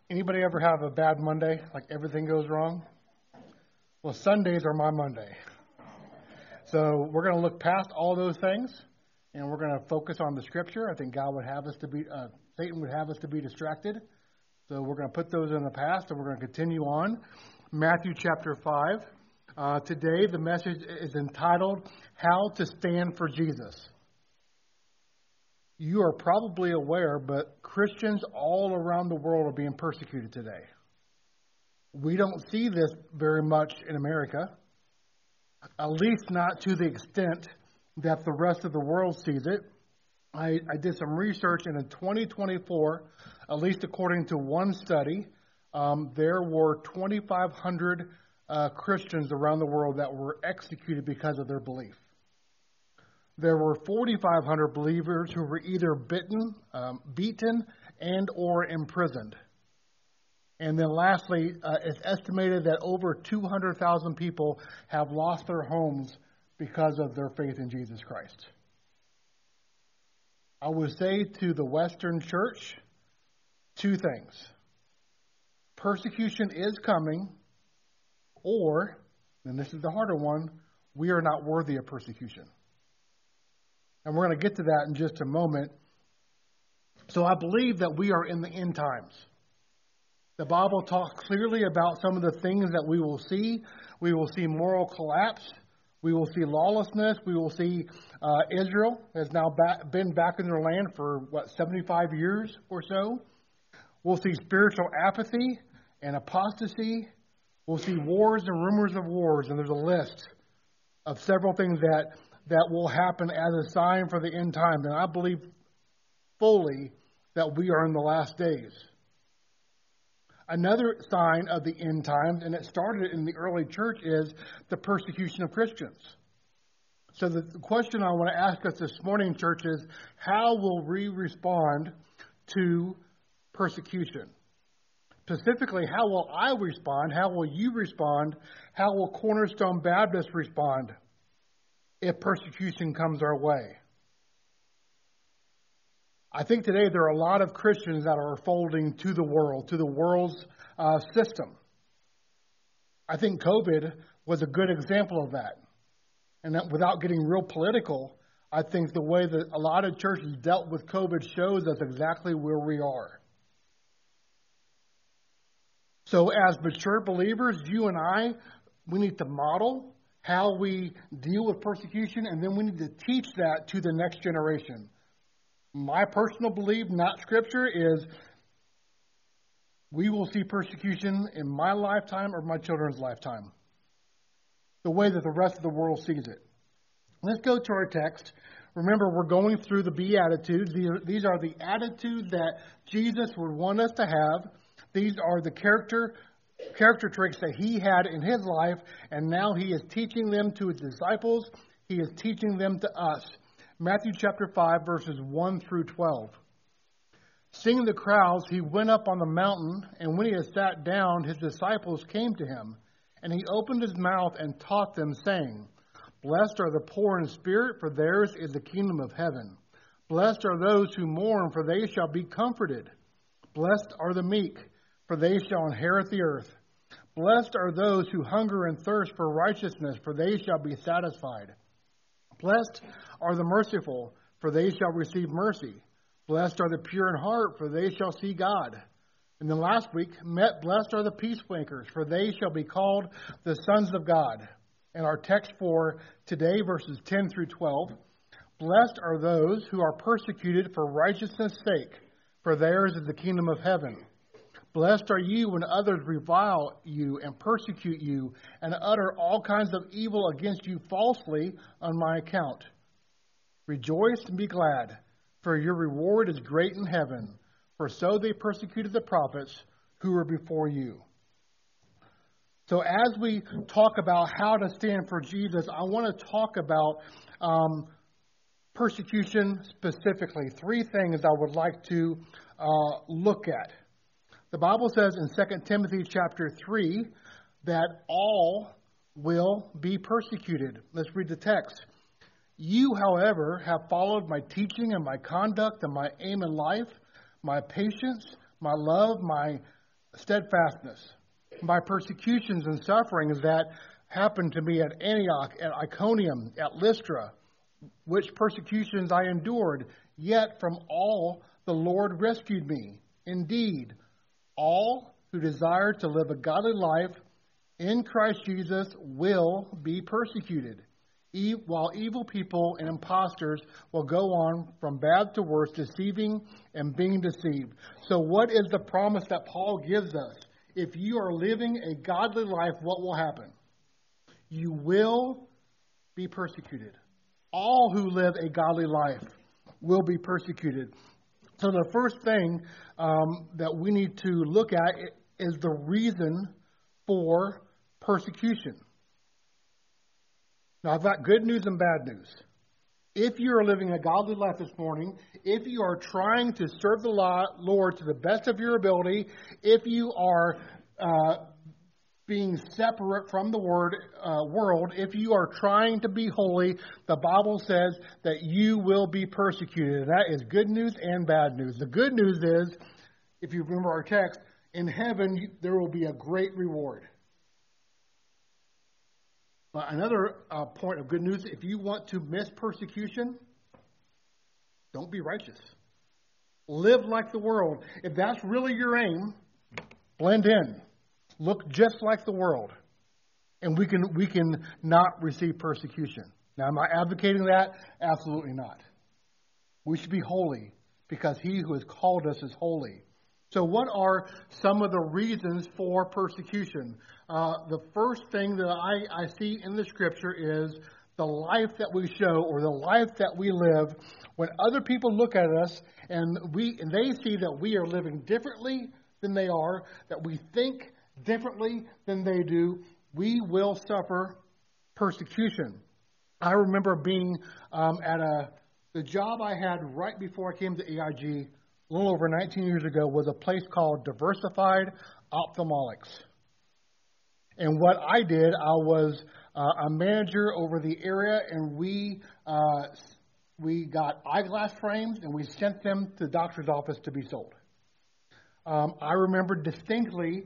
Anybody ever have a bad Monday, like everything goes wrong? Well, Sundays are my Monday. So we're going to look past all those things, and we're going to focus on the Scripture. I think God would have us to be, Satan would have us to be distracted. So we're going to put those in the past, and we're going to continue on. Matthew chapter 5. Today, the message is entitled, How to Stand for Jesus. You are probably aware, but Christians all around the world are being persecuted today. We don't see this very much in America, at least not to the extent that the rest of the world sees it. I did some research, and in 2024, at least according to one study, there were 2,500 Christians around the world that were executed because of their belief. There were 4,500 believers who were either beaten, and or imprisoned. And then lastly, it's estimated that over 200,000 people have lost their homes because of their faith in Jesus Christ. I would say to the Western church, two things. Persecution is coming, or, and this is the harder one, we are not worthy of persecution. And we're going to get to that in just a moment. So I believe that we are in the end times. The Bible talks clearly about some of the things that we will see. We will see moral collapse. We will see lawlessness. We will see Israel has now been back in their land for, 75 years or so. We'll see spiritual apathy and apostasy. We'll see wars and rumors of wars. And there's a list of several things that will happen as a sign for the end time. And I believe fully that we are in the last days. Another sign of the end times, and it started in the early church, is the persecution of Christians. So the question I want to ask us this morning, church, is how will we respond to persecution? Specifically, how will I respond? How will you respond? How will Cornerstone Baptist respond if persecution comes our way? I think today there are a lot of Christians that are folding to the world's system. I think COVID was a good example of that. And that without getting real political, I think the way that a lot of churches dealt with COVID shows us exactly where we are. So as mature believers, you and I, we need to model how we deal with persecution, and then we need to teach that to the next generation. My personal belief, not Scripture, is we will see persecution in my lifetime or my children's lifetime, the way that the rest of the world sees it. Let's go to our text. Remember, we're going through the Beatitudes. These are the attitudes that Jesus would want us to have. These are the character traits that he had in his life, and now he is teaching them to his disciples. He is teaching them to us. Matthew chapter 5, verses 1 through 12. Seeing the crowds, he went up on the mountain, and when he had sat down, his disciples came to him. And he opened his mouth and taught them, saying, Blessed are the poor in spirit, for theirs is the kingdom of heaven. Blessed are those who mourn, for they shall be comforted. Blessed are the meek, for they shall inherit the earth. Blessed are those who hunger and thirst for righteousness, for they shall be satisfied. Blessed are the merciful, for they shall receive mercy. Blessed are the pure in heart, for they shall see God. And then last week, blessed are the peacemakers, for they shall be called the sons of God. And our text for today, verses 10 through 12, Blessed are those who are persecuted for righteousness' sake, for theirs is the kingdom of heaven. Blessed are you when others revile you and persecute you and utter all kinds of evil against you falsely on my account. Rejoice and be glad, for your reward is great in heaven, for so they persecuted the prophets who were before you. So as we talk about how to stand for Jesus, I want to talk about persecution specifically. Three things I would like to look at. The Bible says in 2 Timothy chapter 3 that all will be persecuted. Let's read the text. You, however, have followed my teaching and my conduct and my aim in life, my patience, my love, my steadfastness. My persecutions and sufferings that happened to me at Antioch, at Iconium, at Lystra, which persecutions I endured, yet from all the Lord rescued me. Indeed, all who desire to live a godly life in Christ Jesus will be persecuted, while evil people and impostors will go on from bad to worse, deceiving and being deceived. So what is the promise that Paul gives us? If you are living a godly life, what will happen? You will be persecuted. All who live a godly life will be persecuted. So the first thing that we need to look at is the reason for persecution. Now, I've got good news and bad news. If you are living a godly life this morning, if you are trying to serve the Lord to the best of your ability, if you are being separate from the world, if you are trying to be holy, the Bible says that you will be persecuted. That is good news and bad news. The good news is, if you remember our text, in heaven there will be a great reward. But another point of good news, if you want to miss persecution, don't be righteous. Live like the world. If that's really your aim, blend in. Look just like the world. And we can not receive persecution. Now, am I advocating that? Absolutely not. We should be holy because he who has called us is holy. So what are some of the reasons for persecution? The first thing that I see in the Scripture is the life that we show or the life that we live. When other people look at us and they see that we are living differently than they are, that we think differently than they do, we will suffer persecution. I remember being at the job I had right before I came to AIG, a little over 19 years ago, was a place called Diversified Ophthalmics. And what I did, I was a manager over the area, and we got eyeglass frames, and we sent them to the doctor's office to be sold. I remember distinctly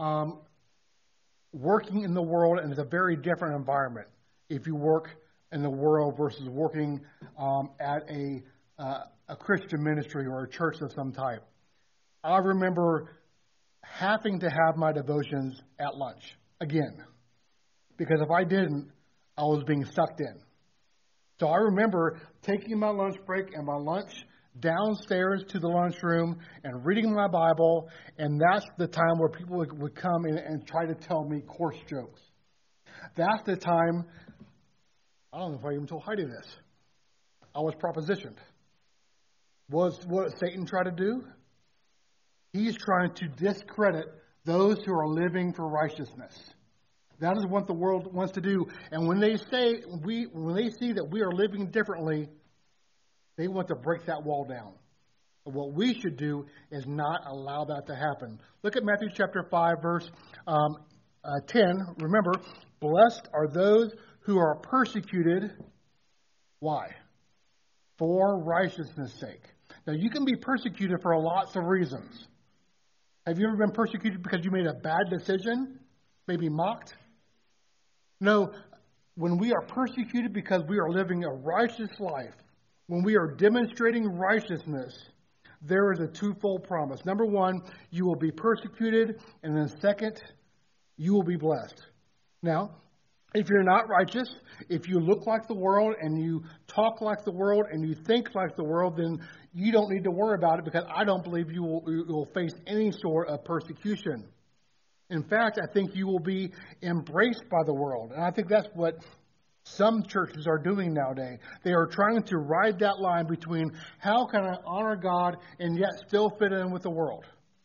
working in the world, and it's a very different environment if you work in the world versus working at a Christian ministry or a church of some type. I remember having to have my devotions at lunch again, because if I didn't, I was being sucked in. So I remember taking my lunch break and my lunch downstairs to the lunchroom and reading my Bible, and that's the time where people would come in and try to tell me coarse jokes. That's the time, I don't know if I even told Heidi this, I was propositioned. What Satan tried to do? He's trying to discredit those who are living for righteousness. That is what the world wants to do. And when they see that we are living differently, they want to break that wall down. But what we should do is not allow that to happen. Look at Matthew chapter 5, verse 10. Remember, blessed are those who are persecuted. Why? For righteousness' sake. Now, you can be persecuted for lots of reasons. Have you ever been persecuted because you made a bad decision? Maybe mocked? No, when we are persecuted because we are living a righteous life, when we are demonstrating righteousness, there is a twofold promise. Number one, you will be persecuted, and then second, you will be blessed. Now, if you're not righteous, if you look like the world and you talk like the world and you think like the world, then you don't need to worry about it, because I don't believe you will face any sort of persecution. In fact, I think you will be embraced by the world. And I think that's what some churches are doing nowadays. They are trying to ride that line between how can I honor God and yet still fit in with the world.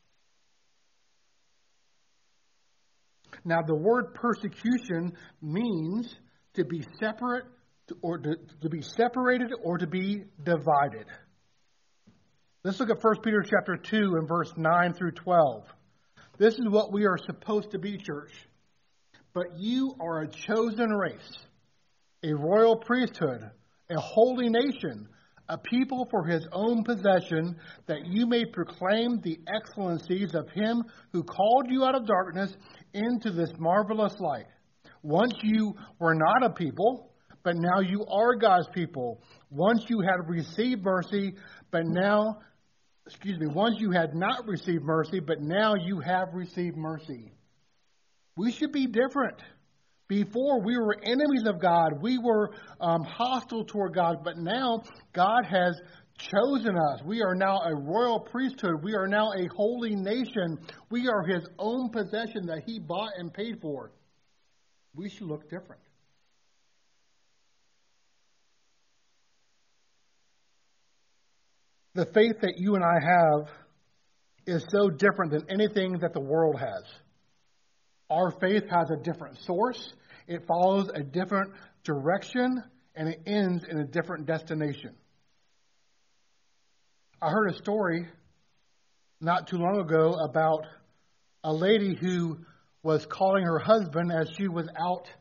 Now, the word persecution means to be separate, or to be separated, or to be divided. Let's look at 1 Peter chapter 2 and verse 9 through 12. This is what we are supposed to be, church. But you are a chosen race, a royal priesthood, a holy nation, a people for his own possession, that you may proclaim the excellencies of him who called you out of darkness into this marvelous light. Once you were not a people, but now you are God's people. Once you had received mercy, but now, once you had not received mercy, but now you have received mercy. We should be different. Before, we were enemies of God. We were hostile toward God. But now, God has chosen us. We are now a royal priesthood. We are now a holy nation. We are his own possession that he bought and paid for. We should look different. The faith that you and I have is so different than anything that the world has. Our faith has a different source, it follows a different direction, and it ends in a different destination. I heard a story not too long ago about a lady who was calling her husband as he was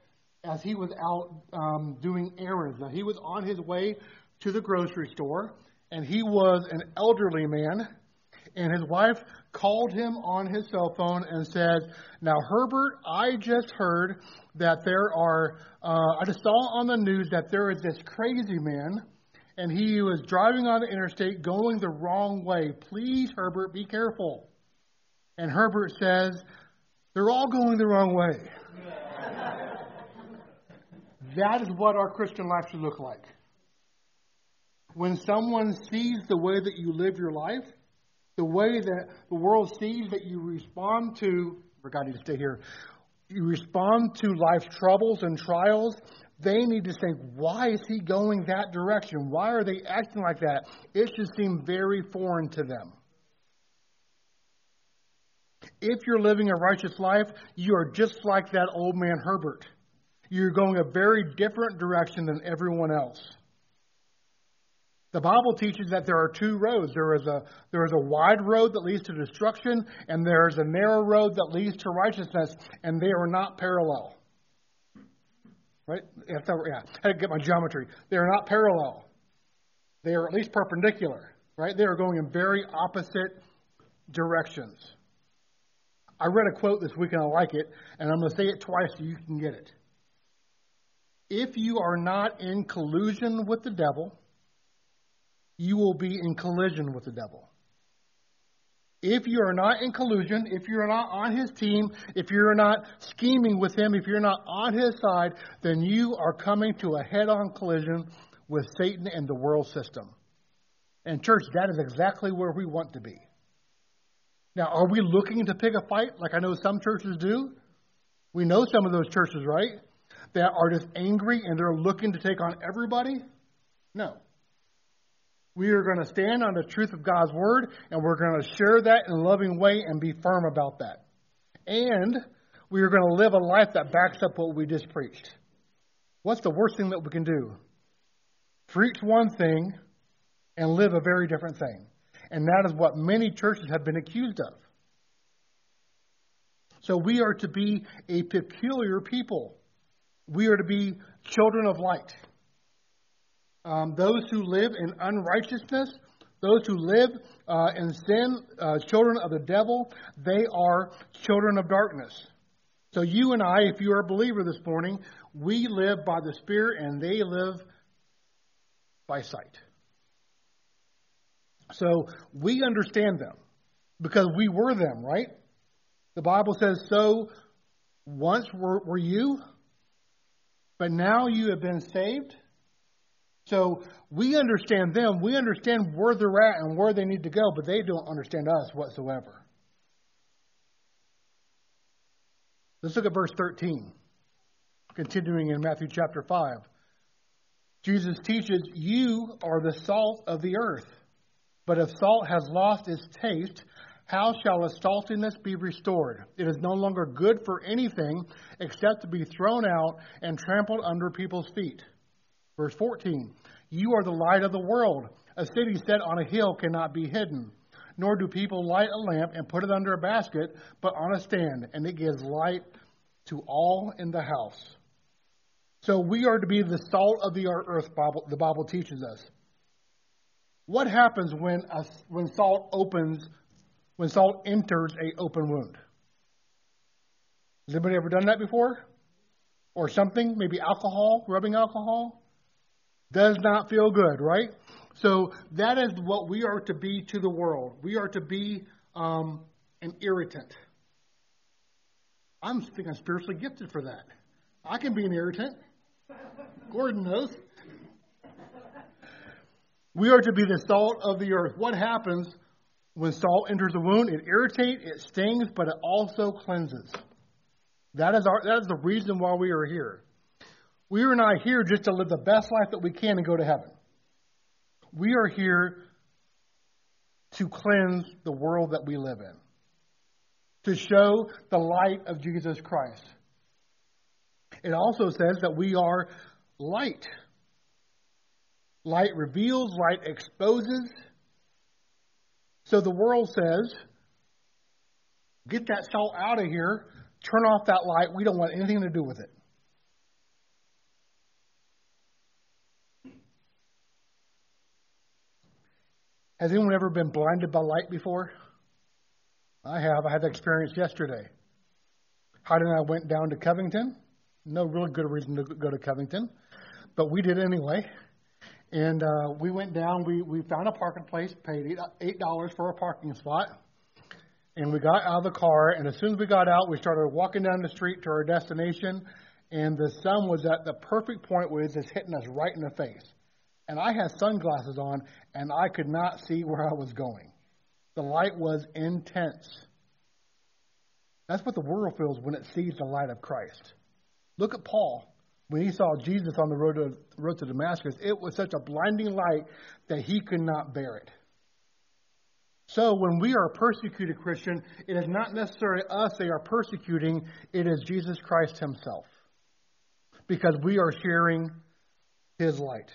out doing errands. Now, he was on his way to the grocery store, and he was an elderly man, and his wife called him on his cell phone and said, "Now, Herbert, I just heard that I just saw on the news that there is this crazy man, and he was driving on the interstate going the wrong way. Please, Herbert, be careful." And Herbert says, "They're all going the wrong way." That is what our Christian life should look like. When someone sees the way that you live your life, the way that the world sees that you respond to, I need to stay here, you respond to life's troubles and trials, they need to say, why is he going that direction? Why are they acting like that? It should seem very foreign to them. If you're living a righteous life, you are just like that old man Herbert. You're going a very different direction than everyone else. The Bible teaches that there are two roads. There is a wide road that leads to destruction, and there is a narrow road that leads to righteousness, and they are not parallel. Right? I had to get my geometry. They are not parallel. They are at least perpendicular. Right? They are going in very opposite directions. I read a quote this week and I like it, and I'm going to say it twice so you can get it. If you are not in collusion with the devil, you will be in collision with the devil. If you are not in collusion, if you're not on his team, if you're not scheming with him, if you're not on his side, then you are coming to a head-on collision with Satan and the world system. And church, that is exactly where we want to be. Now, are we looking to pick a fight like I know some churches do? We know some of those churches, right? That are just angry and they're looking to take on everybody? No. We are going to stand on the truth of God's word, and we're going to share that in a loving way and be firm about that. And we are going to live a life that backs up what we just preached. What's the worst thing that we can do? Preach one thing and live a very different thing. And that is what many churches have been accused of. So we are to be a peculiar people. We are to be children of light. Those who live in unrighteousness, those who live in sin, children of the devil, they are children of darkness. So you and I, if you are a believer this morning, we live by the Spirit and they live by sight. So we understand them because we were them, right? The Bible says, so once were you, but now you have been saved. So we understand them. We understand where they're at and where they need to go, but they don't understand us whatsoever. Let's look at verse 13, continuing in Matthew chapter 5. Jesus teaches, you are the salt of the earth. But if salt has lost its taste, how shall its saltiness be restored? It is no longer good for anything except to be thrown out and trampled under people's feet. Verse 14, you are the light of the world. A city set on a hill cannot be hidden. Nor do people light a lamp and put it under a basket, but on a stand, and it gives light to all in the house. So we are to be the salt of the earth, the Bible teaches us. What happens when salt enters a open wound? Has anybody ever done that before? Or something, maybe alcohol, rubbing alcohol? Does not feel good, right? So that is what we are to be to the world. We are to be an irritant. I think I'm spiritually gifted for that. I can be an irritant. Gordon knows. We are to be the salt of the earth. What happens when salt enters a wound? It irritates, it stings, but it also cleanses. That is the reason why we are here. We are not here just to live the best life that we can and go to heaven. We are here to cleanse the world that we live in, to show the light of Jesus Christ. It also says that we are light. Light reveals, light exposes. So the world says, get that salt out of here, turn off that light, we don't want anything to do with it. Has anyone ever been blinded by light before? I have. I had that experience yesterday. Heidi and I went down to Covington. No really good reason to go to Covington, but we did anyway. And we went down. We found a parking place, paid $8 for a parking spot. And we got out of the car, and as soon as we got out, we started walking down the street to our destination, and the sun was at the perfect point where it was just hitting us right in the face. And I had sunglasses on, and I could not see where I was going. The light was intense. That's what the world feels when it sees the light of Christ. Look at Paul. When he saw Jesus on the road to Damascus, it was such a blinding light that he could not bear it. So when we are a persecuted Christian, it is not necessarily us they are persecuting, it is Jesus Christ himself. Because we are sharing his light.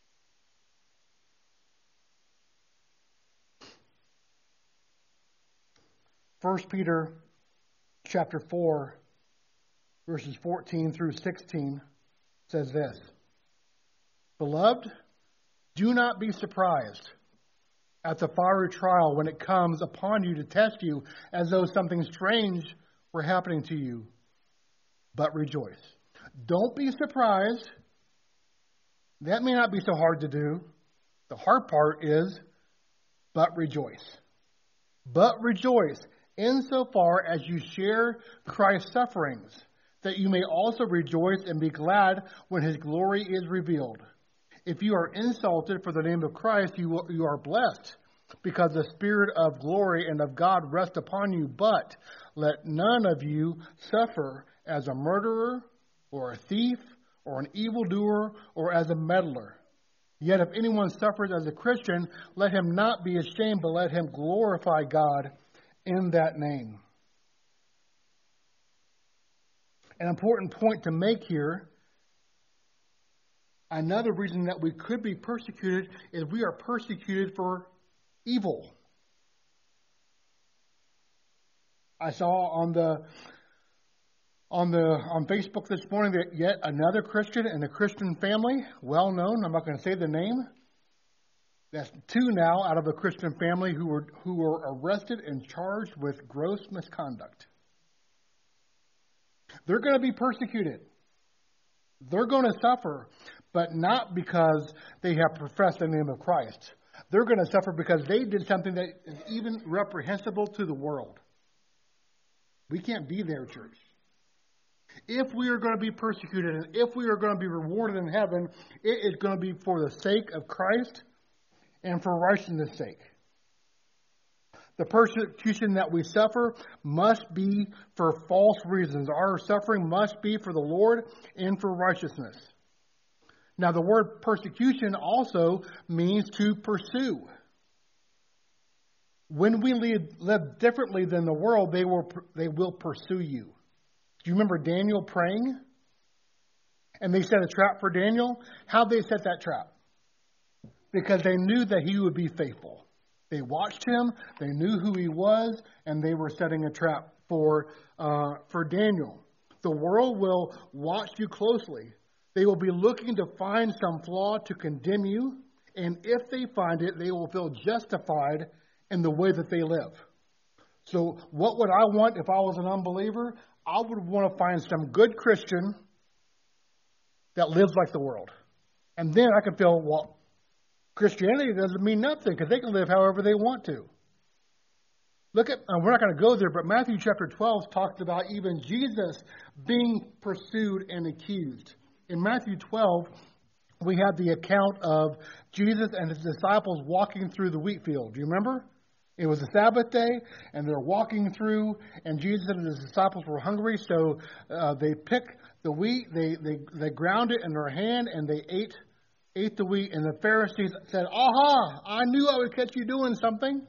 1 Peter chapter 4, verses 14 through 16 says this. Beloved, do not be surprised at the fiery trial when it comes upon you to test you as though something strange were happening to you. But rejoice. Don't be surprised. That may not be so hard to do. The hard part is, but rejoice. But rejoice insofar as you share Christ's sufferings, that you may also rejoice and be glad when his glory is revealed. If you are insulted for the name of Christ, you are blessed, because the Spirit of glory and of God rest upon you. But let none of you suffer as a murderer, or a thief, or an evildoer, or as a meddler. Yet if anyone suffers as a Christian, let him not be ashamed, but let him glorify God in that name. An important point to make here, another reason that we could be persecuted is we are persecuted for evil. I saw on Facebook this morning that yet another Christian in a Christian family, well known, I'm not going to say the name, that's two now out of a Christian family who were arrested and charged with gross misconduct. They're going to be persecuted. They're going to suffer, but not because they have professed the name of Christ. They're going to suffer because they did something that is even reprehensible to the world. We can't be their church. If we are going to be persecuted and if we are going to be rewarded in heaven, it is going to be for the sake of Christ and for righteousness' sake. The persecution that we suffer must be for false reasons. Our suffering must be for the Lord and for righteousness. Now, the word persecution also means to pursue. When we live differently than the world, they will pursue you. Do you remember Daniel praying? And they set a trap for Daniel. How'd they set that trap? Because they knew that he would be faithful. They watched him, they knew who he was, and they were setting a trap for Daniel. The world will watch you closely. They will be looking to find some flaw to condemn you. And if they find it, they will feel justified in the way that they live. So what would I want if I was an unbeliever? I would want to find some good Christian that lives like the world. And then I can feel, well, Christianity doesn't mean nothing because they can live however they want to. Look at, we're not going to go there, but Matthew chapter 12 talks about even Jesus being pursued and accused. In Matthew 12, we have the account of Jesus and his disciples walking through the wheat field. Do you remember? It was a Sabbath day, and they're walking through, and Jesus and his disciples were hungry, so they picked the wheat, they ground it in their hand, and they ate the wheat. And the Pharisees said, "Aha! I knew I would catch you doing something."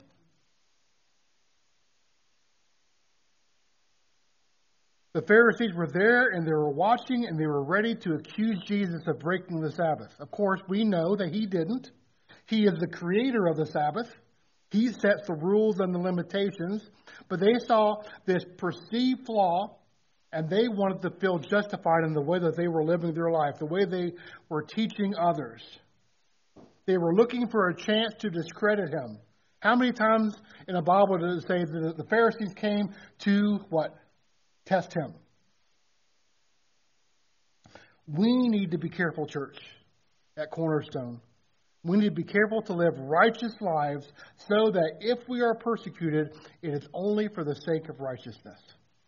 The Pharisees were there, and they were watching, and they were ready to accuse Jesus of breaking the Sabbath. Of course, we know that he didn't. He is the creator of the Sabbath. He sets the rules and the limitations. But they saw this perceived flaw, and they wanted to feel justified in the way that they were living their life, the way they were teaching others. They were looking for a chance to discredit him. How many times in the Bible does it say that the Pharisees came to what? Test him. We need to be careful, church, at Cornerstone. We need to be careful to live righteous lives so that if we are persecuted, it is only for the sake of righteousness.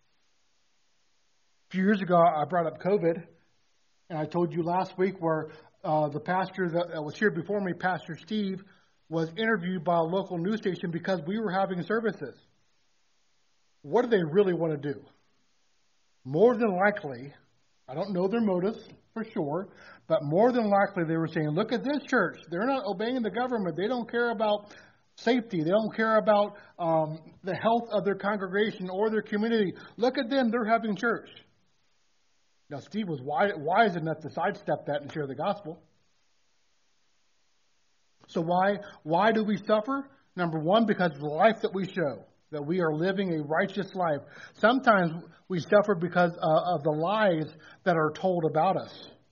A few years ago, I brought up COVID, and I told you last week where the pastor that was here before me, Pastor Steve, was interviewed by a local news station because we were having services. What do they really want to do? More than likely, I don't know their motives for sure, but more than likely they were saying, look at this church. They're not obeying the government. They don't care about safety. They don't care about the health of their congregation or their community. Look at them. They're having church. Now, Steve was wise enough to sidestep that and share the gospel. So why do we suffer? Number one, because of the life that we show, that we are living a righteous life. Sometimes we suffer because of the lies that are told about us.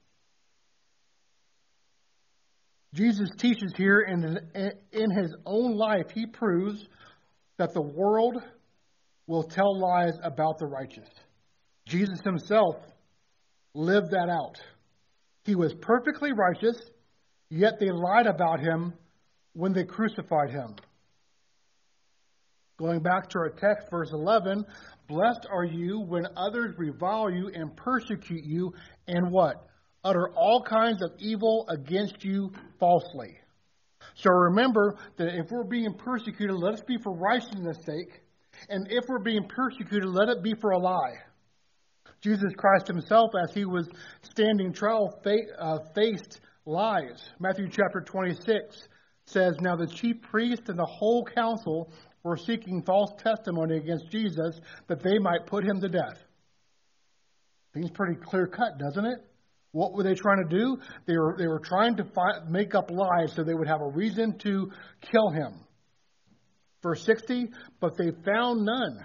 Jesus teaches here in his own life, he proves that the world will tell lies about the righteous. Jesus himself lived that out. He was perfectly righteous, yet they lied about him when they crucified him. Going back to our text, verse 11, blessed are you when others revile you and persecute you and what? Utter all kinds of evil against you falsely. So remember that if we're being persecuted, let us be for righteousness' sake. And if we're being persecuted, let it be for a lie. Jesus Christ himself, as he was standing trial, faced lies. Matthew chapter 26 says, now the chief priest and the whole council were seeking false testimony against Jesus that they might put him to death. Seems pretty clear cut, doesn't it? What were they trying to do? They were trying to make up lies so they would have a reason to kill him. Verse 60, but they found none.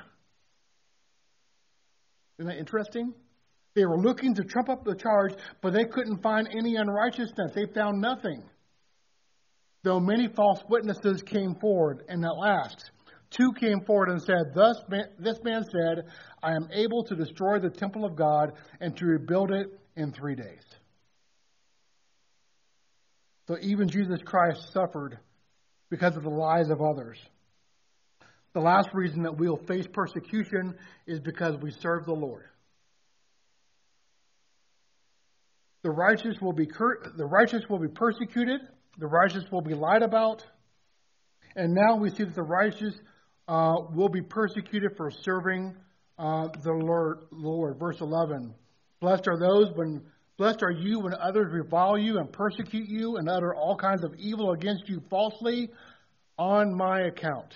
Isn't that interesting? They were looking to trump up the charge, but they couldn't find any unrighteousness. They found nothing. Though many false witnesses came forward, and at last 2 came forward and said, this man said, I am able to destroy the temple of God and to rebuild it in 3 days. So even Jesus Christ suffered because of the lies of others. The last reason that we'll face persecution is because we serve the Lord. The righteous will be persecuted. The righteous will be lied about. And now we see that the righteous will be persecuted for serving the Lord. Verse 11. Blessed are you when others revile you and persecute you and utter all kinds of evil against you falsely on my account.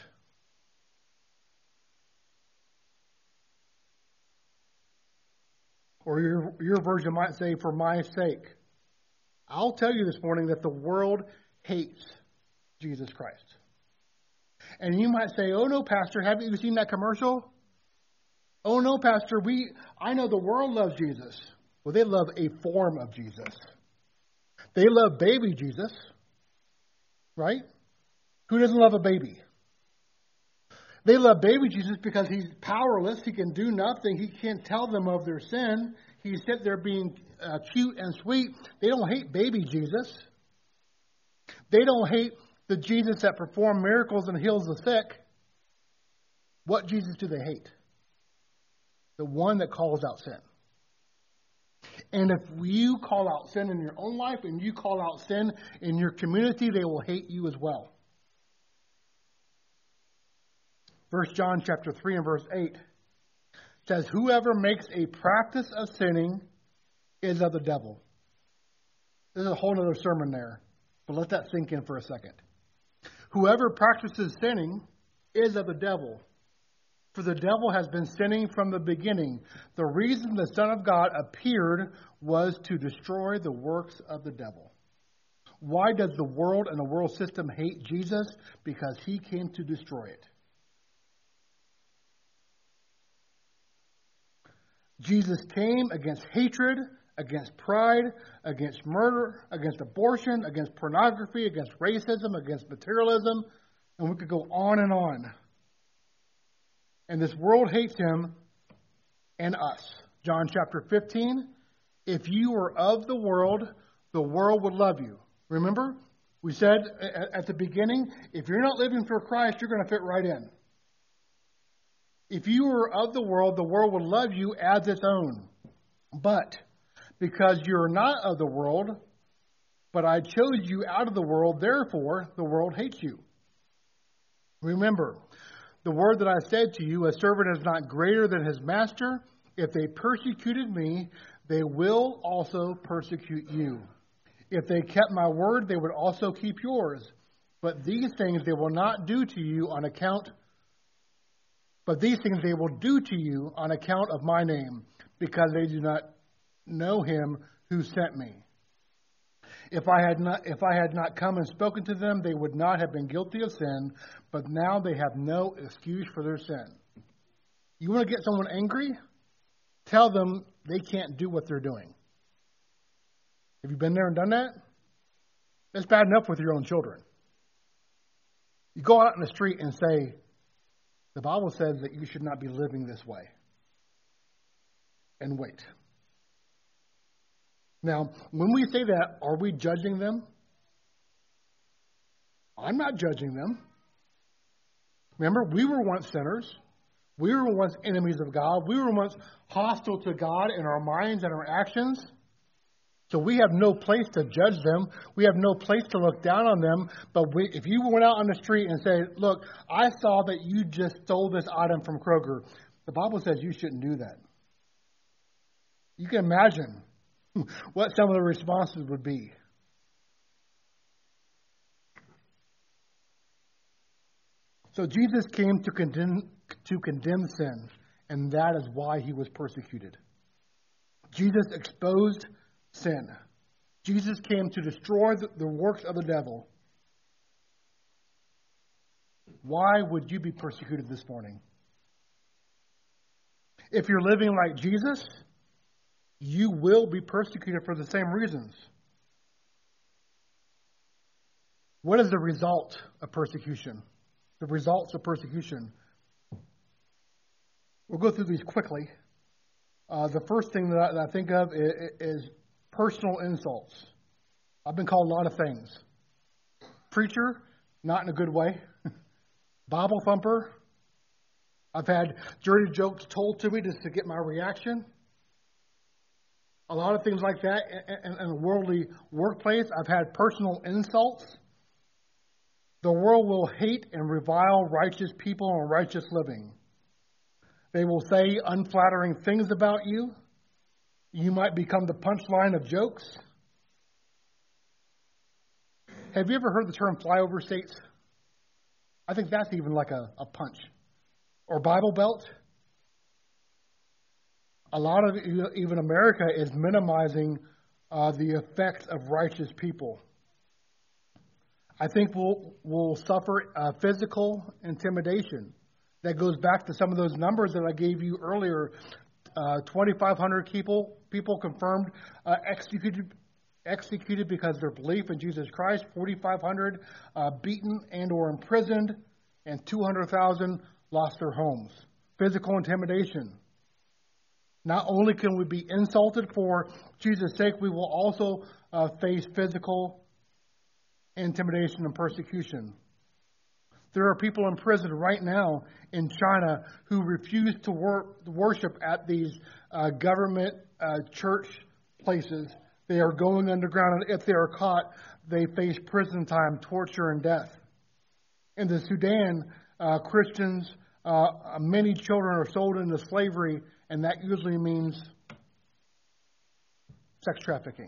Or your version might say, for my sake. I'll tell you this morning that the world hates Jesus Christ. And you might say, oh no, Pastor, haven't you seen that commercial? Oh no, Pastor, I know the world loves Jesus. Well, they love a form of Jesus. They love baby Jesus. right? Who doesn't love a baby? They love baby Jesus because he's powerless. He can do nothing. He can't tell them of their sin. He's sitting there being cute and sweet. They don't hate baby Jesus. They don't hate the Jesus that performed miracles and heals the sick. What Jesus do they hate? The one that calls out sin. And if you call out sin in your own life and you call out sin in your community, they will hate you as well. 1 John chapter 3 and verse 8 says, whoever makes a practice of sinning is of the devil. There's a whole other sermon there, but let that sink in for a second. Whoever practices sinning is of the devil. For the devil has been sinning from the beginning. The reason the Son of God appeared was to destroy the works of the devil. Why does the world and the world system hate Jesus? Because he came to destroy it. Jesus came against hatred, against pride, against murder, against abortion, against pornography, against racism, against materialism, and we could go on and on. And this world hates him and us. John chapter 15, if you were of the world would love you. Remember? We said at the beginning, if you're not living for Christ, you're going to fit right in. If you were of the world would love you as its own. But because you're not of the world, but I chose you out of the world, therefore the world hates you. Remember, the word that I said to you, a servant is not greater than his master. If they persecuted me, they will also persecute you. If they kept my word, they would also keep yours. But these things they will not do to you on account But these things they will do to you on account of my name, because they do not know him who sent me. If I had not come and spoken to them, they would not have been guilty of sin, but now they have no excuse for their sin. You want to get someone angry? Tell them they can't do what they're doing. Have you been there and done that? That's bad enough with your own children. You go out in the street and say, the Bible says that you should not be living this way. And wait. Now, when we say that, are we judging them? I'm not judging them. Remember, we were once sinners. We were once enemies of God. We were once hostile to God in our minds and our actions. So we have no place to judge them. We have no place to look down on them. But if you went out on the street and said, look, I saw that you just stole this item from Kroger, the Bible says you shouldn't do that. You can imagine what some of the responses would be. So Jesus came to condemn sin, and that is why he was persecuted. Jesus exposed sin. Jesus came to destroy the works of the devil. Why would you be persecuted this morning? If you're living like Jesus, you will be persecuted for the same reasons. What is the result of persecution? The results of persecution. We'll go through these quickly. The first thing that I think of is personal insults. I've been called a lot of things. Preacher, not in a good way. Bible thumper. I've had dirty jokes told to me just to get my reaction. A lot of things like that in a worldly workplace. I've had personal insults. The world will hate and revile righteous people and righteous living. They will say unflattering things about you. You might become the punchline of jokes. Have you ever heard the term flyover states? I think that's even like a punch. Or Bible Belt. A lot of even America is minimizing the effects of righteous people. I think we'll suffer physical intimidation. That goes back to some of those numbers that I gave you earlier. 2,500 people confirmed executed executed because of their belief in Jesus Christ, 4,500 beaten and or imprisoned, and 200,000 lost their homes. Physical intimidation. Not only can we be insulted for Jesus' sake, we will also face physical intimidation and persecution. There are people in prison right now in China who refuse to worship at these government church places. They are going underground, and if they are caught, they face prison time, torture, and death. In the Sudan, Christians, many children are sold into slavery, and that usually means sex trafficking.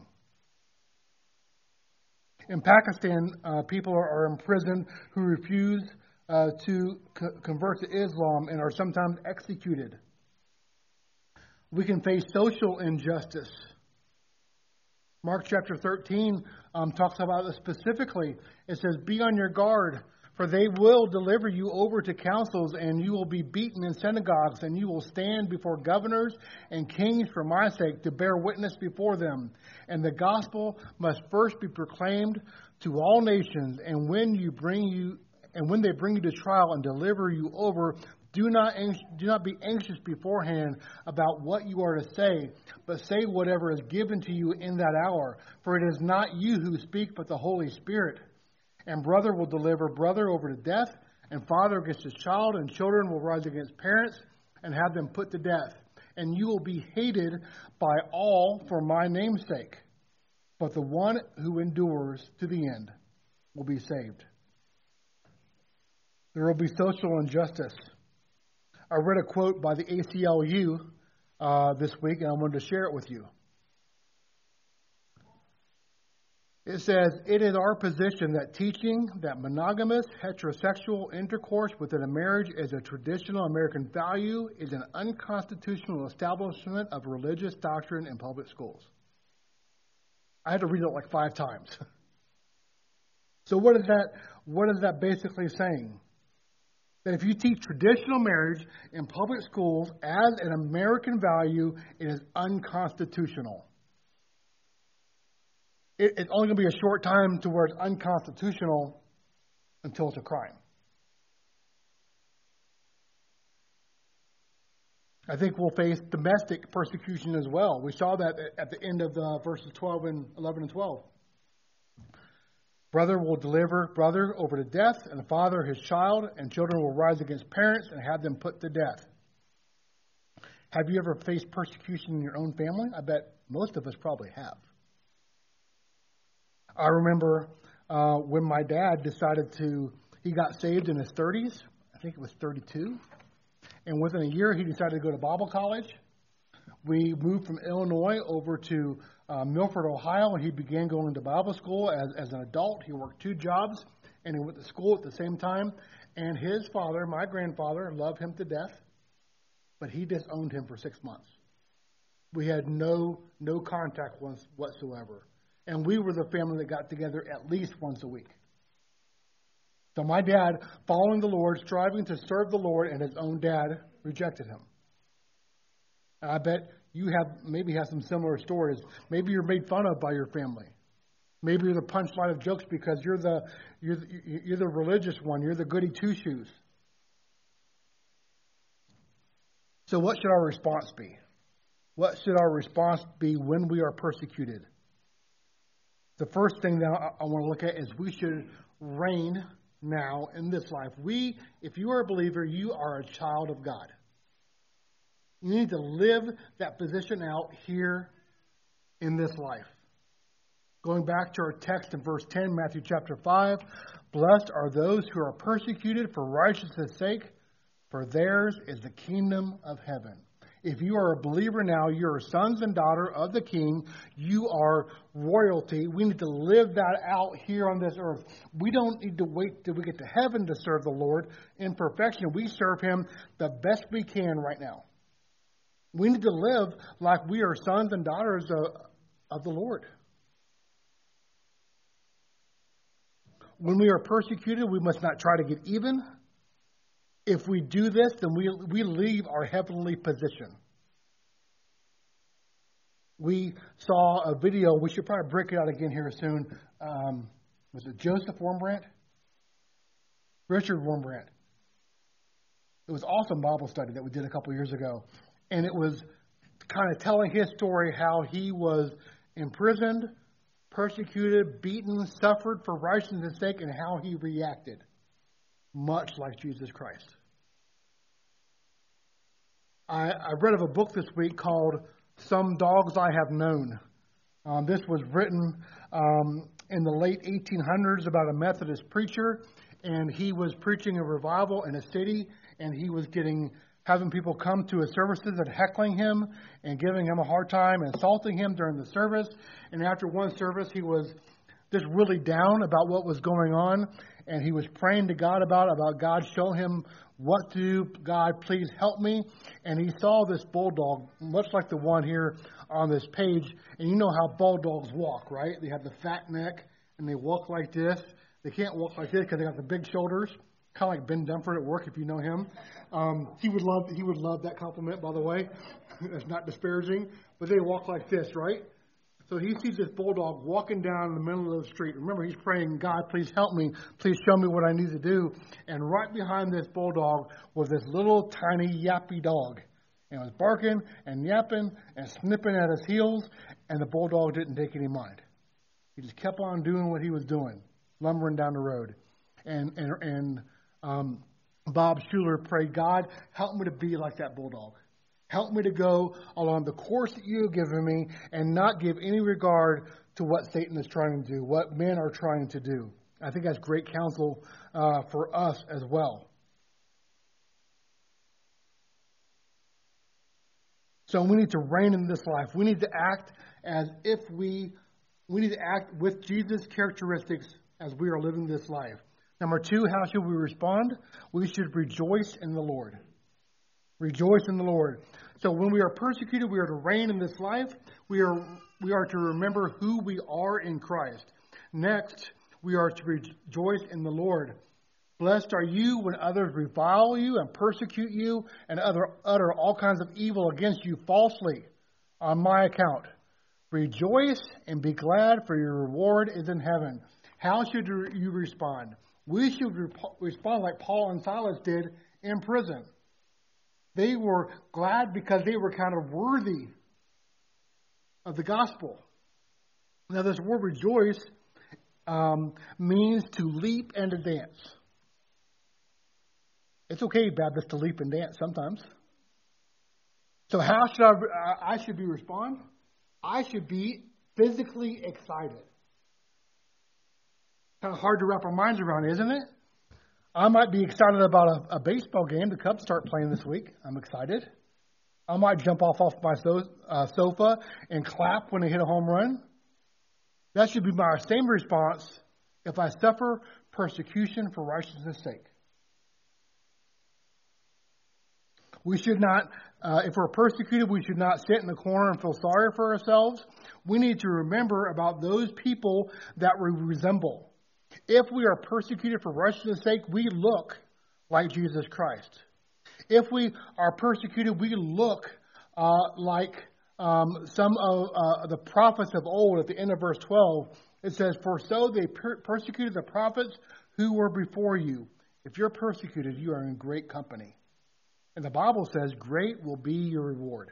In Pakistan, people are imprisoned who refuse to convert to Islam and are sometimes executed. We can face social injustice. Mark chapter 13 talks about this specifically. It says, "Be on your guard, for they will deliver you over to councils, and you will be beaten in synagogues, and you will stand before governors and kings for my sake to bear witness before them. And the gospel must first be proclaimed to all nations. And when they bring you to trial and deliver you over, do not be anxious beforehand about what you are to say, but say whatever is given to you in that hour. For it is not you who speak, but the Holy Spirit. And brother will deliver brother over to death, and father against his child, and children will rise against parents and have them put to death. And you will be hated by all for my name's sake. But the one who endures to the end will be saved." There will be social injustice. I read a quote by the ACLU this week, and I wanted to share it with you. It says, "It is our position that teaching that monogamous heterosexual intercourse within a marriage is a traditional American value is an unconstitutional establishment of religious doctrine in public schools." I had to read it like 5 times. So what is that basically saying? That if you teach traditional marriage in public schools as an American value, it is unconstitutional. It's only going to be a short time to where it's unconstitutional until it's a crime. I think we'll face domestic persecution as well. We saw that at the end of verses 11 and 12. Brother will deliver brother over to death, and the father his child, and children will rise against parents and have them put to death. Have you ever faced persecution in your own family? I bet most of us probably have. I remember when my dad he got saved in his 30s. I think it was 32. And within a year, he decided to go to Bible college. We moved from Illinois over to Milford, Ohio, and he began going to Bible school as an adult. He worked 2 jobs, and he went to school at the same time. And his father, my grandfather, loved him to death, but he disowned him for 6 months. We had no contact whatsoever. And we were the family that got together at least once a week. So my dad, following the Lord, striving to serve the Lord, and his own dad rejected him. And I bet you maybe have some similar stories. Maybe you're made fun of by your family. Maybe you're the punchline of jokes because you're the religious one. You're the goody two-shoes. So what should our response be? What should our response be when we are persecuted? The first thing that I want to look at is we should reign now in this life. If you are a believer, you are a child of God. You need to live that position out here in this life. Going back to our text in verse 10, Matthew chapter 5, "Blessed are those who are persecuted for righteousness' sake, for theirs is the kingdom of heaven." If you are a believer now, you are sons and daughters of the King. You are royalty. We need to live that out here on this earth. We don't need to wait till we get to heaven to serve the Lord in perfection. We serve Him the best we can right now. We need to live like we are sons and daughters of the Lord. When we are persecuted, we must not try to get even. If we do this, then we leave our heavenly position. we saw a video. We should probably break it out again here soon. Was it Joseph Wurmbrandt? Richard Wurmbrandt. It was an awesome Bible study that we did a couple years ago. And it was kind of telling his story, how he was imprisoned, persecuted, beaten, suffered for righteousness' sake, and how he reacted, much like Jesus Christ. I read of a book this week called Some Dogs I Have Known. This was written in the late 1800s about a Methodist preacher, and he was preaching a revival in a city, and he was having people come to his services and heckling him and giving him a hard time, insulting him during the service. And after one service, he was just really down about what was going on, and he was praying to God about God show him what to do. God, please help me. And he saw this bulldog, much like the one here on this page. And you know how bulldogs walk, right? They have the fat neck, and they walk like this. They can't walk like this because they got the big shoulders, kind of like Ben Dunford at work, if you know him. He would love that compliment, by the way. That's not disparaging, but they walk like this, right? So he sees this bulldog walking down the middle of the street. Remember, he's praying, God, please help me. Please show me what I need to do. And right behind this bulldog was this little tiny yappy dog. And it was barking and yapping and snipping at his heels, and the bulldog didn't take any mind. He just kept on doing what he was doing, lumbering down the road. And Bob Schuller prayed, God, help me to be like that bulldog. Help me to go along the course that you have given me and not give any regard to what Satan is trying to do, what men are trying to do. I think that's great counsel for us as well. So we need to reign in this life. We need to act as if we need to act with Jesus' characteristics as we are living this life. Number 2, how should we respond? We should rejoice in the Lord. Rejoice in the Lord. So when we are persecuted, we are to reign in this life. We are to remember who we are in Christ. Next, we are to rejoice in the Lord. Blessed are you when others revile you and persecute you and utter all kinds of evil against you falsely on my account. Rejoice and be glad, for your reward is in heaven. How should you respond? We should respond like Paul and Silas did in prison. They were glad because they were kind of worthy of the gospel. Now, this word rejoice means to leap and to dance. It's okay, Baptist, to leap and dance sometimes. So how should I should respond? I should be physically excited. Kind of hard to wrap our minds around, isn't it? I might be excited about a baseball game. The Cubs start playing this week. I'm excited. I might jump off my sofa and clap when they hit a home run. That should be my same response if I suffer persecution for righteousness' sake. We should not, if we're persecuted, we should not sit in the corner and feel sorry for ourselves. We need to remember about those people that we resemble. If we are persecuted for righteousness' sake, we look like Jesus Christ. If we are persecuted, we look like some of the prophets of old. At the end of verse 12, it says, "For so they persecuted the prophets who were before you." If you're persecuted, you are in great company. And the Bible says, great will be your reward.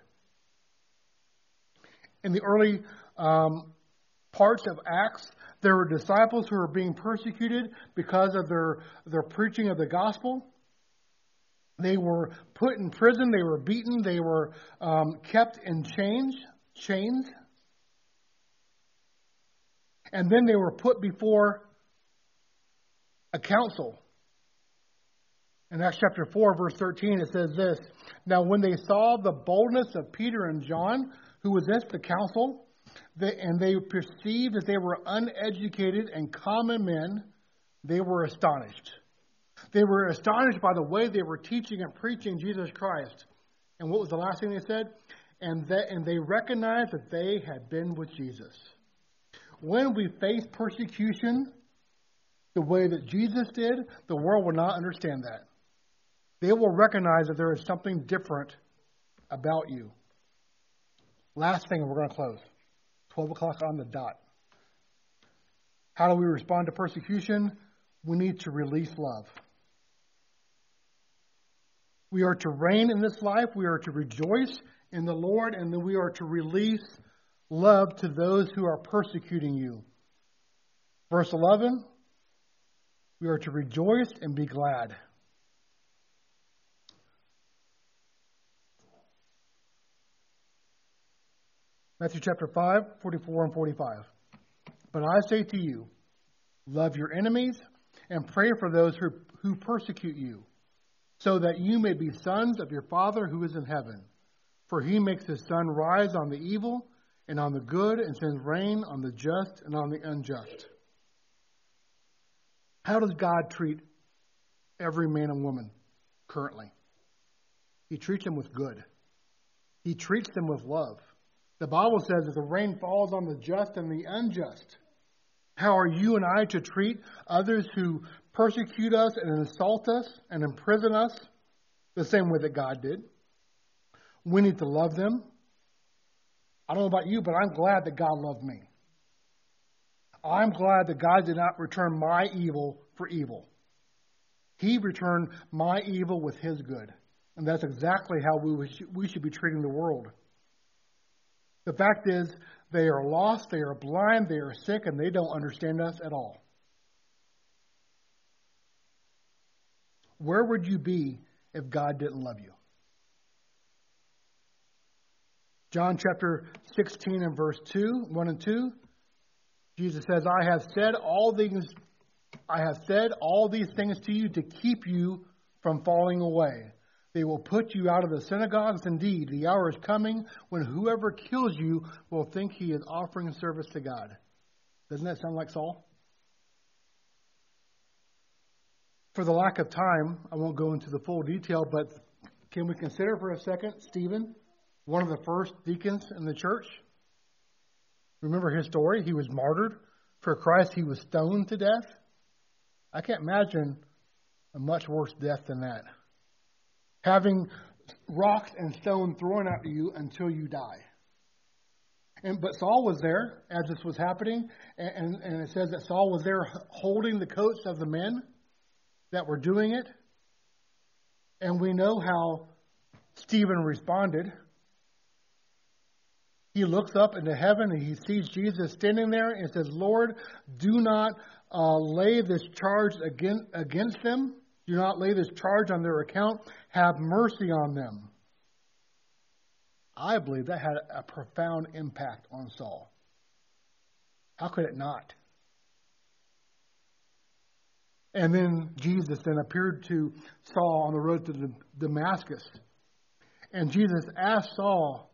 In the early parts of Acts, there were disciples who were being persecuted because of their preaching of the gospel. They were put in prison. They were beaten. They were kept in chains. And then they were put before a council. In Acts chapter 4, verse 13, it says this: "Now when they saw the boldness of Peter and John, who was at the council, and they perceived that they were uneducated and common men, they were astonished." They were astonished by the way they were teaching and preaching Jesus Christ. And what was the last thing they said? And they recognized that they had been with Jesus. When we face persecution the way that Jesus did, the world will not understand that. They will recognize that there is something different about you. Last thing, and we're going to close. 12 o'clock on the dot. How do we respond to persecution? We need to release love. We are to reign in this life. We are to rejoice in the Lord, and then we are to release love to those who are persecuting you. Verse 11, we are to rejoice and be glad. Matthew chapter 5, 44 and 45. But I say to you, love your enemies and pray for those who persecute you, so that you may be sons of your Father who is in heaven. For he makes his sun rise on the evil and on the good, and sends rain on the just and on the unjust. How does God treat every man and woman currently? He treats them with good. He treats them with love. The Bible says that the rain falls on the just and the unjust. How are you and I to treat others who persecute us and insult us and imprison us the same way that God did? We need to love them. I don't know about you, but I'm glad that God loved me. I'm glad that God did not return my evil for evil. He returned my evil with his good. And that's exactly how we should be treating the world. The fact is, they are lost, they are blind, they are sick, and they don't understand us at all. Where would you be if God didn't love you? John chapter 16 and verse 1 and 2. Jesus says, I have said all these things to you to keep you from falling away. They will put you out of the synagogues. Indeed, the hour is coming when whoever kills you will think he is offering service to God. Doesn't that sound like Saul? For the lack of time, I won't go into the full detail, but can we consider for a second Stephen, one of the first deacons in the church? Remember his story? He was martyred for Christ. He was stoned to death. I can't imagine a much worse death than that. Having rocks and stone thrown at you until you die. But Saul was there as this was happening, and it says that Saul was there holding the coats of the men that were doing it. And we know how Stephen responded. He looks up into heaven and he sees Jesus standing there and says, Lord, do not lay this charge against them. Do not lay this charge on their account. Have mercy on them. I believe that had a profound impact on Saul. How could it not? And then Jesus then appeared to Saul on the road to Damascus. And Jesus asked Saul,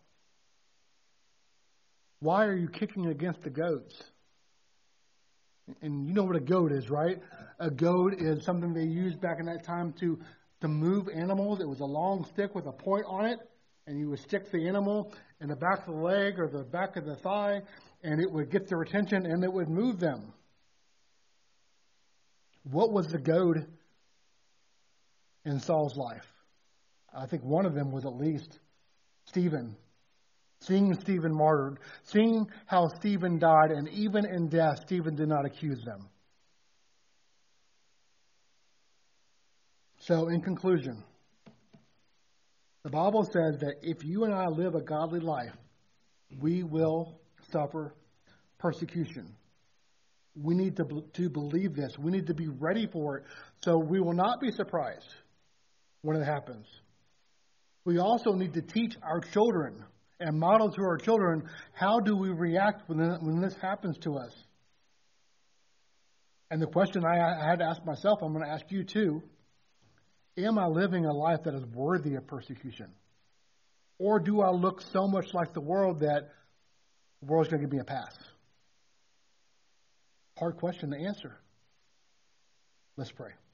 why are you kicking against the goats? And you know what a goat is, right? A goat is something they used back in that time to move animals. It was a long stick with a point on it. And you would stick the animal in the back of the leg or the back of the thigh. And it would get their attention and it would move them. What was the goad in Saul's life? I think one of them was at least Stephen. Seeing Stephen martyred, seeing how Stephen died, and even in death, Stephen did not accuse them. So, in conclusion, the Bible says that if you and I live a godly life, we will suffer persecution. We need to believe this. We need to be ready for it, so we will not be surprised when it happens. We also need to teach our children and model to our children, how do we react when this happens to us? And the question I had to ask myself, I'm going to ask you too, am I living a life that is worthy of persecution? Or do I look so much like the world that the world's going to give me a pass? Hard question to answer. Let's pray.